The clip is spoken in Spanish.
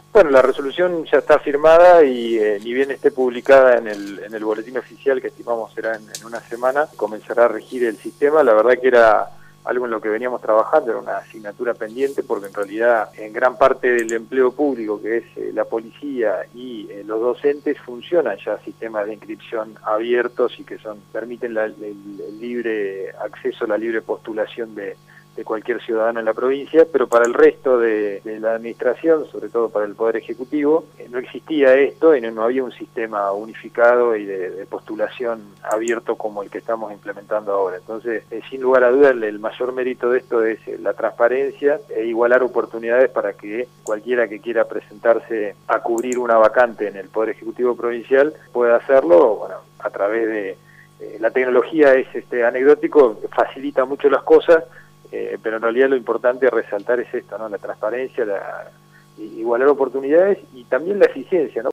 Bueno, la resolución ya está firmada y ni bien esté publicada en el boletín oficial, que estimamos será en una semana, comenzará a regir el sistema. La verdad que era algo en lo que veníamos trabajando, era una asignatura pendiente, porque en realidad en gran parte del empleo público, que es la policía y los docentes, funcionan ya sistemas de inscripción abiertos y que permiten el libre acceso, la libre postulación de cualquier ciudadano en la provincia, pero para el resto de la administración, sobre todo para el Poder Ejecutivo, no existía esto y no había un sistema unificado y de postulación abierto como el que estamos implementando ahora. Entonces, sin lugar a dudas, el mayor mérito de esto es la transparencia e igualar oportunidades para que cualquiera que quiera presentarse a cubrir una vacante en el Poder Ejecutivo Provincial pueda hacerlo, bueno, a través de la tecnología. Es anecdótico, facilita mucho las cosas, pero en realidad lo importante es resaltar es esto, ¿no? La transparencia, igualar oportunidades y también la eficiencia, ¿no?